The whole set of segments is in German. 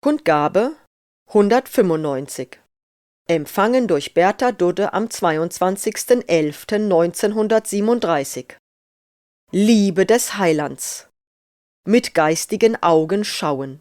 Kundgabe 195. Empfangen durch Bertha Dudde am 22.11.1937. Liebe des Heilands. Mit geistigen Augen schauen.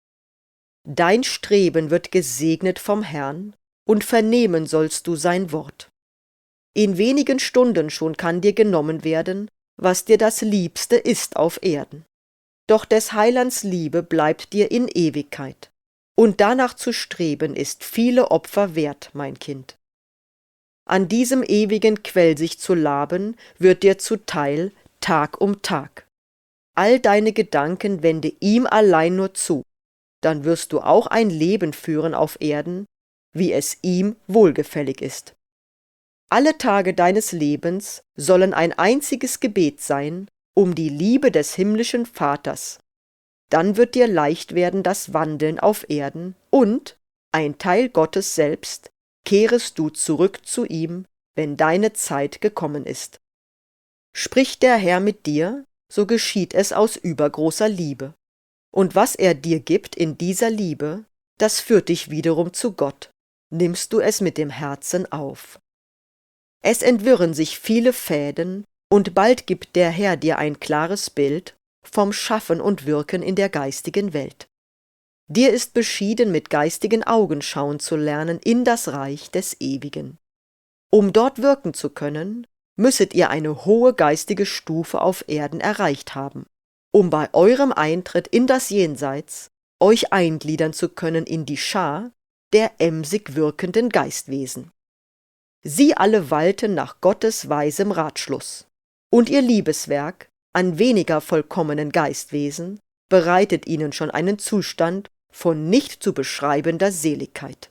Dein Streben wird gesegnet vom Herrn, und vernehmen sollst du sein Wort. In wenigen Stunden schon kann dir genommen werden, was dir das Liebste ist auf Erden. Doch des Heilands Liebe bleibt dir in Ewigkeit, und danach zu streben ist viele Opfer wert, mein Kind. An diesem ewigen Quell sich zu laben, wird dir zuteil, Tag um Tag. All deine Gedanken wende ihm allein nur zu, dann wirst du auch ein Leben führen auf Erden, wie es ihm wohlgefällig ist. Alle Tage deines Lebens sollen ein einziges Gebet sein, um die Liebe des himmlischen Vaters. Dann wird dir leicht werden das Wandeln auf Erden, und, ein Teil Gottes selbst, kehrest du zurück zu ihm, wenn deine Zeit gekommen ist. Spricht der Herr mit dir, so geschieht es aus übergroßer Liebe. Und was er dir gibt in dieser Liebe, das führt dich wiederum zu Gott, nimmst du es mit dem Herzen auf. Es entwirren sich viele Fäden, und bald gibt der Herr dir ein klares Bild vom Schaffen und Wirken in der geistigen Welt. Dir ist beschieden, mit geistigen Augen schauen zu lernen in das Reich des Ewigen. Um dort wirken zu können, müsset ihr eine hohe geistige Stufe auf Erden erreicht haben, um bei eurem Eintritt in das Jenseits euch eingliedern zu können in die Schar der emsig wirkenden Geistwesen. Sie alle walten nach Gottes weisem Ratschluss, und ihr Liebeswerk an weniger vollkommenen Geistwesen bereitet ihnen schon einen Zustand von nicht zu beschreibender Seligkeit.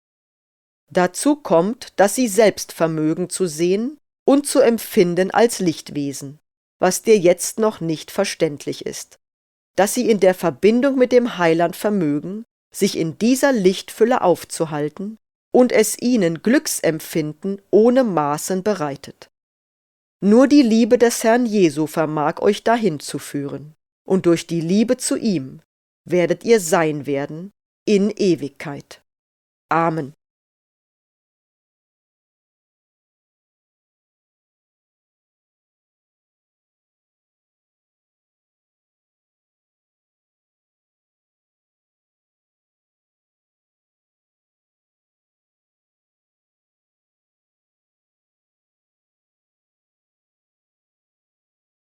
Dazu kommt, dass sie selbst vermögen zu sehen und zu empfinden als Lichtwesen, was dir jetzt noch nicht verständlich ist, dass sie in der Verbindung mit dem Heiland vermögen, sich in dieser Lichtfülle aufzuhalten und es ihnen Glücksempfinden ohne Maßen bereitet. Nur die Liebe des Herrn Jesu vermag euch dahin zu führen, und durch die Liebe zu ihm werdet ihr sein werden in Ewigkeit. Amen.